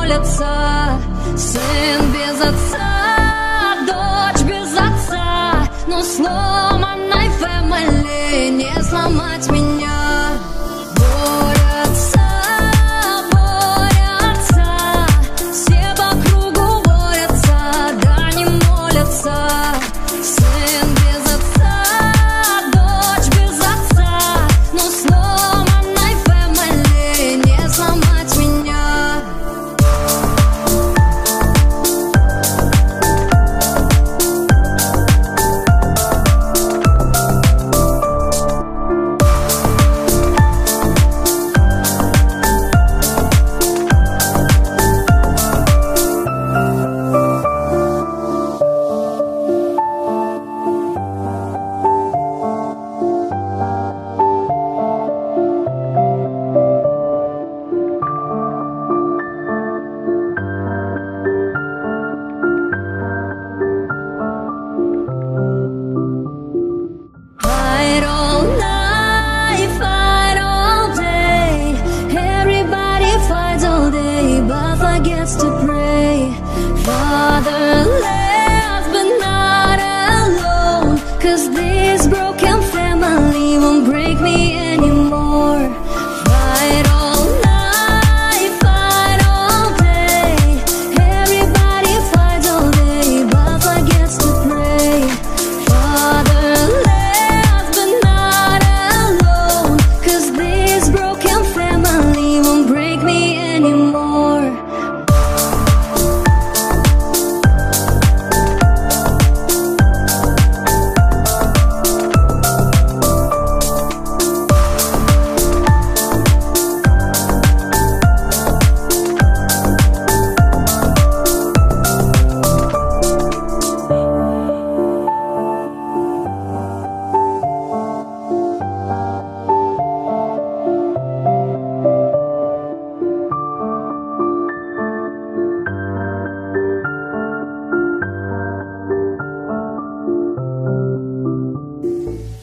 молятся. Сын без отца, дочь без отца, но сломанной фэмили не сломать меня. Борются, борются, все по кругу борются, да не молятся. Сын без отца, дочь без отца, но сломанной фэмили не сломать меня. Fight all night, fight all day. Everybody fights all day, but forgets to pray. Father left, but not alone, 'cause this broken